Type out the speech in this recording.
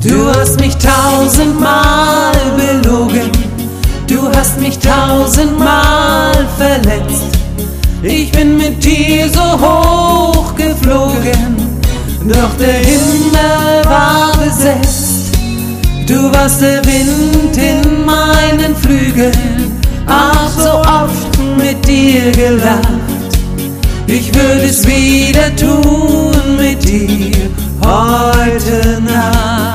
Du hast mich tausendmal belogen, du hast mich tausendmal verletzt. Ich bin mit dir so hoch geflogen, doch der Himmel war besetzt. Du warst der Wind in meinen Flügeln, ach so oft mit dir gelacht. Ich würde es wieder tun mit dir heute Nacht.